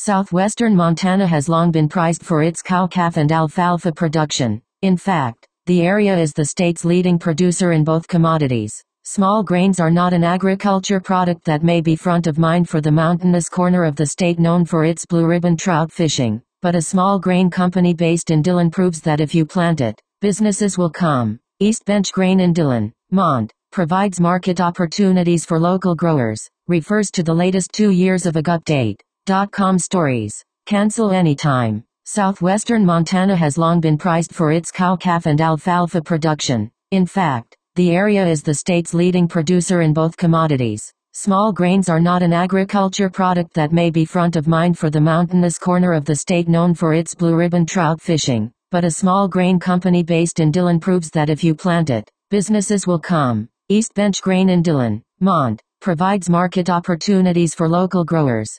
Southwestern Montana has long been prized for its cow-calf and alfalfa production. In fact, the area is the state's leading producer in both commodities. Small grains are not an agriculture product that may be front of mind for the mountainous corner of the state known for its blue ribbon trout fishing, but a small grain company based in Dillon proves that if you plant it, businesses will come. East Bench Grain in Dillon, Mont, provides market opportunities for local growers, refers to the latest 2 years of ag update. .com stories. Cancel anytime. Southwestern Montana has long been prized for its cow-calf and alfalfa production. In fact, the area is the state's leading producer in both commodities. Small grains are not an agriculture product that may be front of mind for the mountainous corner of the state known for its blue ribbon trout fishing, but a small grain company based in Dillon proves that if you plant it, businesses will come. East Bench Grain in Dillon, Mont, provides market opportunities for local growers,